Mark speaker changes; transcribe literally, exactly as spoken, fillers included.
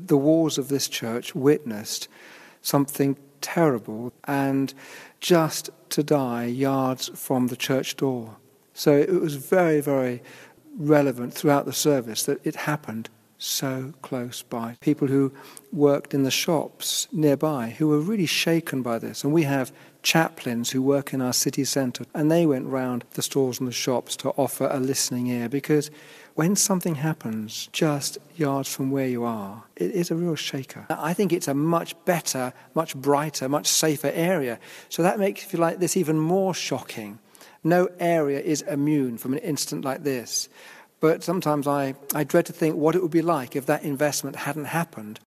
Speaker 1: the walls of this church witnessed something terrible, and just to die yards from the church door. So it was very, very relevant throughout the service that it happened so close by. People who worked in the shops nearby who were really shaken by this. And we have chaplains who work in our city centre, and they went round the stores and the shops to offer a listening ear, because when something happens just yards from where you are, it is a real shaker. I think it's a much better, much brighter, much safer area. So that makes, if you like, this even more shocking. No area is immune from an incident like this. But sometimes I, I dread to think what it would be like if that investment hadn't happened.